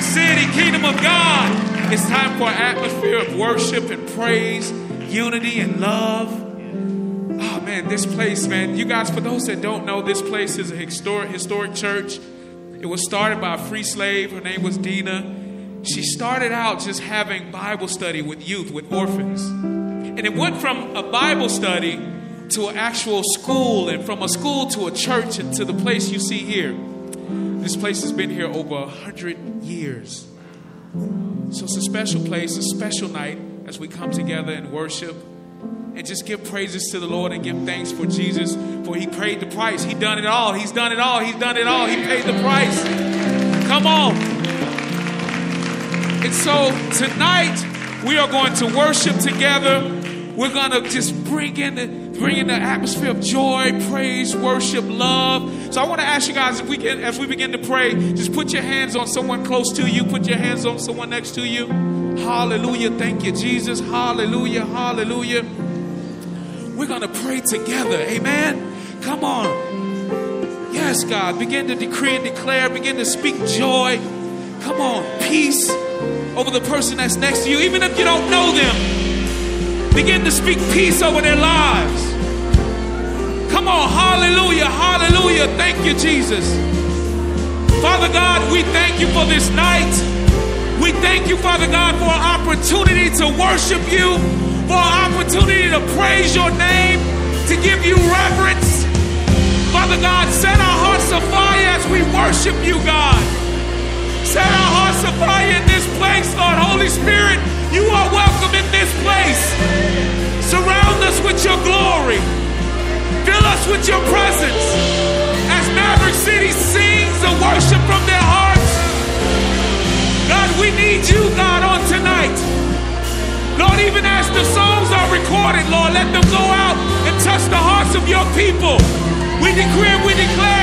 Maverick City, Kingdom of God. It's time for an atmosphere of worship and praise, unity and love. Oh man, this place, man. You guys, for those that don't know, this place is a historic church. It was started by a free slave. Her name was Dina. She started out just having Bible study with youth, with orphans. And it went from a Bible study to an actual school, and from a school to a church, and to the place you see here. This place has been here over 100 years. So it's a special place, a special night as we come together and worship and just give praises to the Lord and give thanks for Jesus, for he paid the price. He done it all. He's done it all. He's done it all. He paid the price. Come on. And so tonight we are going to worship together. We're going to just bring in the atmosphere of joy, praise, worship, love. So I want to ask you guys, if we can, as we begin to pray, just put your hands on someone close to you. Put your hands on someone next to you. Hallelujah. Thank you, Jesus. Hallelujah. Hallelujah. We're going to pray together. Amen. Come on. Yes, God. Begin to decree and declare. Begin to speak joy. Come on. Peace over the person that's next to you. Even if you don't know them, begin to speak peace over their lives. Come on. Hallelujah. Hallelujah. Thank you, Jesus. Father God, we thank you for this night. We thank you, Father God, for an opportunity to worship you, for an opportunity to praise your name, to give you reverence. Father God, set our hearts afire as we worship you, God. Set our hearts afire in this place, Lord. Holy Spirit, you are welcome in this place. Surround us with your glory. Fill us with your presence. As Maverick City sings the worship from their hearts, God, we need you, God, on tonight. Lord, even as the songs are recorded, Lord, let them go out and touch the hearts of your people. We decree and we declare